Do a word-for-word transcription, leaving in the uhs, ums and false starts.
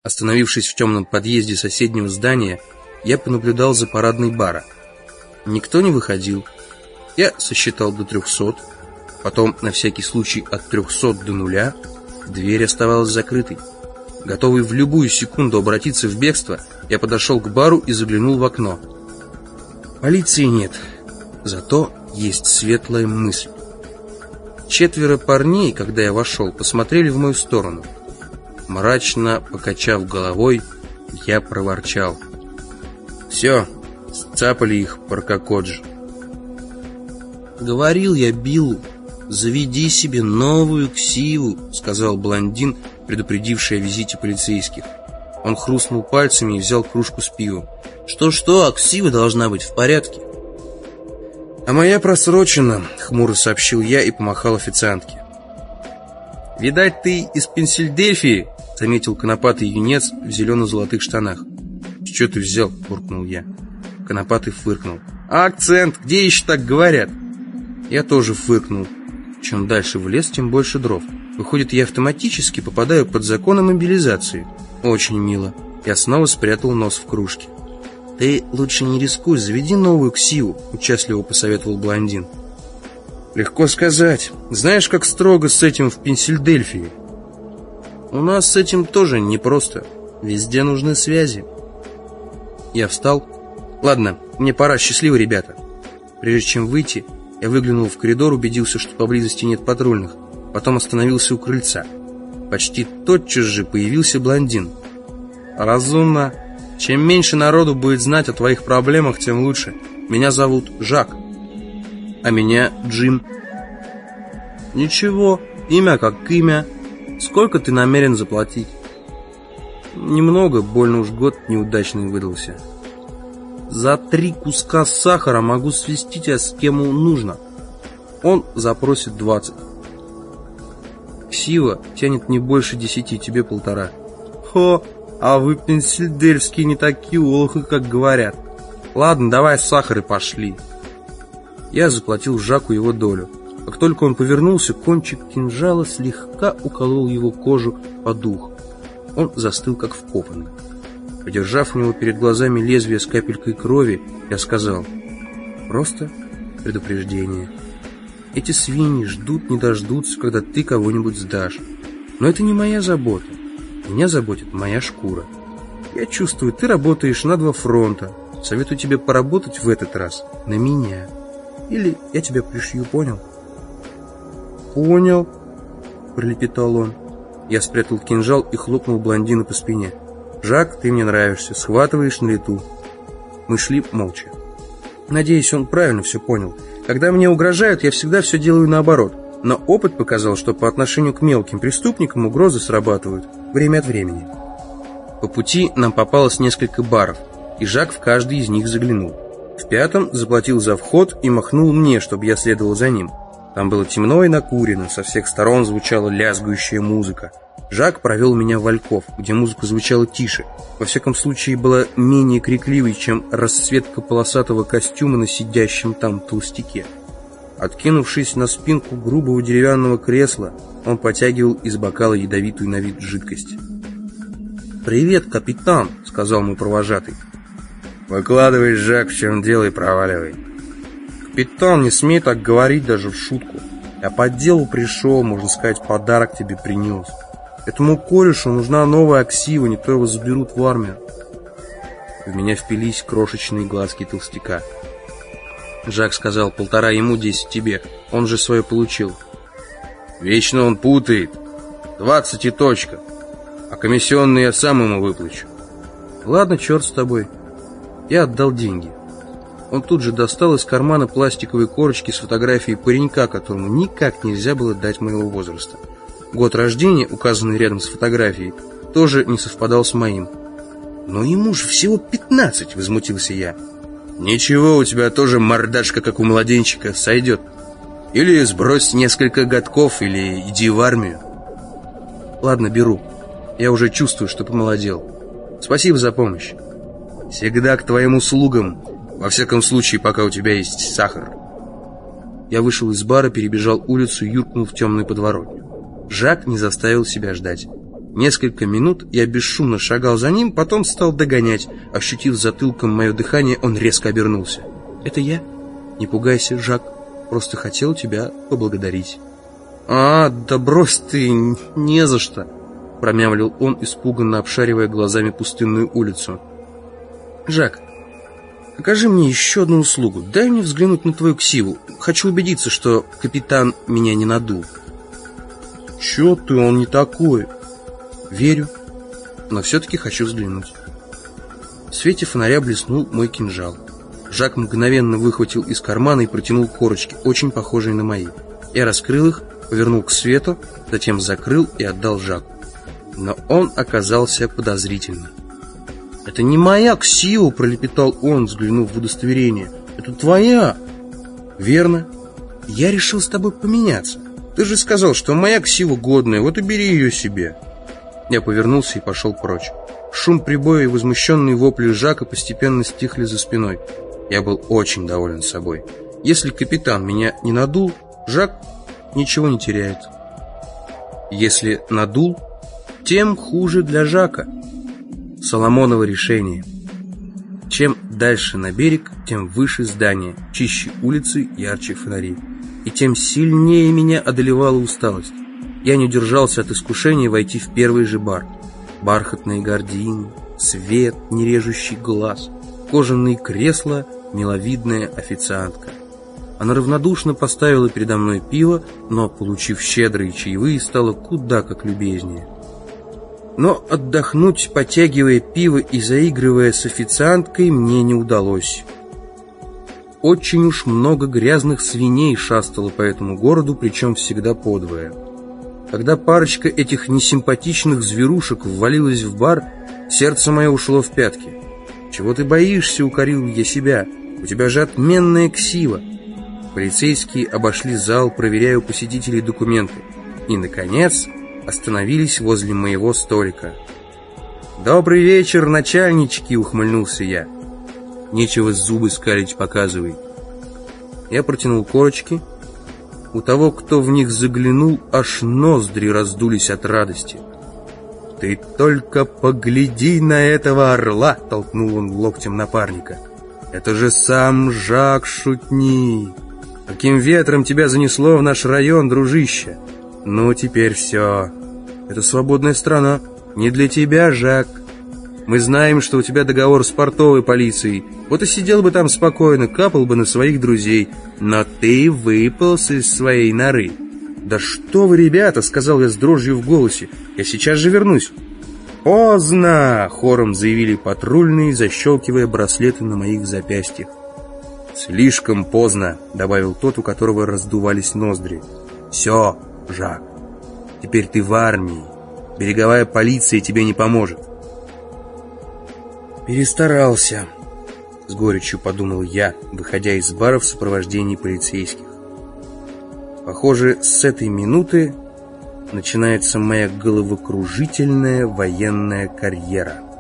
Остановившись в темном подъезде соседнего здания, я понаблюдал за парадной бара. Никто не выходил. Я сосчитал до трехсот. Потом, на всякий случай, от трехсот до нуля. Дверь оставалась закрытой. Готовый в любую секунду обратиться в бегство, я подошел к бару и заглянул в окно. Полиции нет, зато есть светлая мысль. Четверо парней, когда я вошел, посмотрели в мою сторону. Мрачно покачав головой, я проворчал: «Все, сцапали их, паркокоджи». «Говорил я Биллу, заведи себе новую ксиву», — сказал блондин, предупредивший о визите полицейских. Он хрустнул пальцами и взял кружку с пивом. «Что-что, а ксива должна быть в порядке». «А моя просрочена», — хмуро сообщил я и помахал официантке. «Видать, ты из Пенсильдельфии», — заметил конопатый юнец в зелено-золотых штанах. «С чего ты взял?» — буркнул я. Конопатый фыркнул. «А акцент? Где еще так говорят?» Я тоже фыркнул. Чем дальше в лес, тем больше дров. Выходит, я автоматически попадаю под закон о мобилизации. Очень мило. Я снова спрятал нос в кружке. «Ты лучше не рискуй, заведи новую ксиву», — участливо посоветовал блондин. «Легко сказать. Знаешь, как строго с этим в Пенсильдельфии?» «У нас с этим тоже непросто. Везде нужны связи». Я встал. «Ладно, мне пора. Счастливо, ребята». Прежде чем выйти, я выглянул в коридор, убедился, что поблизости нет патрульных. Потом остановился у крыльца. Почти тотчас же появился блондин. «Разумно. Чем меньше народу будет знать о твоих проблемах, тем лучше. Меня зовут Жак». «А меня Джим». «Ничего, имя как имя. Сколько ты намерен заплатить?» «Немного, больно уж год неудачный выдался». «За три куска сахара могу свести тебя с кем нужно. Он запросит двадцать. Ксива тянет не больше десяти, тебе полтора». «Хо, а вы пенсильдельфские не такие олухи, как говорят. Ладно, давай сахар и пошли». Я заплатил Жаку его долю. Как только он повернулся, кончик кинжала слегка уколол его кожу под ухом. Он застыл, как вкопанный. Подержав у него перед глазами лезвие с капелькой крови, я сказал: «Просто предупреждение. Эти свиньи ждут не дождутся, когда ты кого-нибудь сдашь. Но это не моя забота. Меня заботит моя шкура. Я чувствую, ты работаешь на два фронта. Советую тебе поработать в этот раз на меня. Или я тебя пришью, понял?» «Понял», — пролепетал он. Я спрятал кинжал и хлопнул блондина по спине. «Жак, ты мне нравишься, схватываешь на лету». Мы шли молча. Надеюсь, он правильно все понял. Когда мне угрожают, я всегда все делаю наоборот. Но опыт показал, что по отношению к мелким преступникам угрозы срабатывают время от времени. По пути нам попалось несколько баров, и Жак в каждый из них заглянул. В пятом заплатил за вход и махнул мне, чтобы я следовал за ним. Там было темно и накурено, со всех сторон звучала лязгающая музыка. Жак провел меня в Вальков, где музыка звучала тише, во всяком случае была менее крикливой, чем расцветка полосатого костюма на сидящем там толстяке. Откинувшись на спинку грубого деревянного кресла, он потягивал из бокала ядовитую на вид жидкость. «Привет, капитан», — сказал мой провожатый. «Выкладывай, Жак, в чем дело, и проваливай». «Капитан, не смей так говорить даже в шутку. Я по делу пришел, можно сказать, подарок тебе принес. Этому корешу нужна новая ксива, не то его заберут в армию». В меня впились крошечные глазки толстяка. Жак сказал: «Полтора ему, десять тебе. Он же свое получил». «Вечно он путает. Двадцать и точка. А комиссионные я сам ему выплачу». «Ладно, черт с тобой». Я отдал деньги. Он тут же достал из кармана пластиковые корочки с фотографией паренька, которому никак нельзя было дать моего возраста. Год рождения, указанный рядом с фотографией, тоже не совпадал с моим. «Но ему же всего пятнадцать», — возмутился я. «Ничего, у тебя тоже мордашка, как у младенчика, сойдет. Или сбрось несколько годков, или иди в армию». «Ладно, беру. Я уже чувствую, что помолодел. Спасибо за помощь». «Всегда к твоим услугам. Во всяком случае, пока у тебя есть сахар». Я вышел из бара, перебежал улицу и юркнул в темную подворотню. Жак не заставил себя ждать. Несколько минут я бесшумно шагал за ним, потом стал догонять. Ощутив затылком мое дыхание, он резко обернулся. «Это я? Не пугайся, Жак. Просто хотел тебя поблагодарить». «А, да брось ты, не за что», — промямлил он, испуганно обшаривая глазами пустынную улицу. «Жак, окажи мне еще одну услугу. Дай мне взглянуть на твою ксиву. Хочу убедиться, что капитан меня не надул». «Че ты, он не такой». «Верю, но все-таки хочу взглянуть». В свете фонаря блеснул мой кинжал. Жак мгновенно выхватил из кармана и протянул корочки, очень похожие на мои. Я раскрыл их, повернул к свету, затем закрыл и отдал Жаку. Но он оказался подозрительным. «Это не моя ксива», — пролепетал он, взглянув в удостоверение. «Это твоя». «Верно. Я решил с тобой поменяться. Ты же сказал, что моя ксива годная, вот и бери ее себе». Я повернулся и пошел прочь. Шум прибоя и возмущенные вопли Жака постепенно стихли за спиной. Я был очень доволен собой. Если капитан меня не надул, Жак ничего не теряет. Если надул, тем хуже для Жака. Соломоново решение. Чем дальше на берег, тем выше здание, чище улицы, ярче фонари. И тем сильнее меня одолевала усталость. Я не удержался от искушения войти в первый же бар. Бархатные гардины, свет, не режущий глаз, кожаные кресла, миловидная официантка. Она равнодушно поставила передо мной пиво, но, получив щедрые чаевые, стала куда как любезнее. Но отдохнуть, потягивая пиво и заигрывая с официанткой, мне не удалось. Очень уж много грязных свиней шастало по этому городу, причем всегда подвое. Когда парочка этих несимпатичных зверушек ввалилась в бар, сердце мое ушло в пятки. «Чего ты боишься?» — укорил я себя. «У тебя же отменная ксива». Полицейские обошли зал, проверяя у посетителей документы. И, наконец, остановились возле моего столика. «Добрый вечер, начальнички!» — ухмыльнулся я. «Нечего зубы скалить, показывай». Я протянул корочки. У того, кто в них заглянул, аж ноздри раздулись от радости. «Ты только погляди на этого орла!» — толкнул он локтем напарника. «Это же сам Жак Шутни! Каким ветром тебя занесло в наш район, дружище? Ну, теперь все. Это свободная страна. Не для тебя, Жак. Мы знаем, что у тебя договор с портовой полицией. Вот и сидел бы там спокойно, капал бы на своих друзей. Но ты выполз из своей норы». «Да что вы, ребята!» — сказал я с дрожью в голосе. «Я сейчас же вернусь». «Поздно!» — хором заявили патрульные, защелкивая браслеты на моих запястьях. «Слишком поздно!» — добавил тот, у которого раздувались ноздри. «Все, Жак, теперь ты в армии. Береговая полиция тебе не поможет». «Перестарался», — с горечью подумал я, выходя из бара в сопровождении полицейских. Похоже, с этой минуты начинается моя головокружительная военная карьера.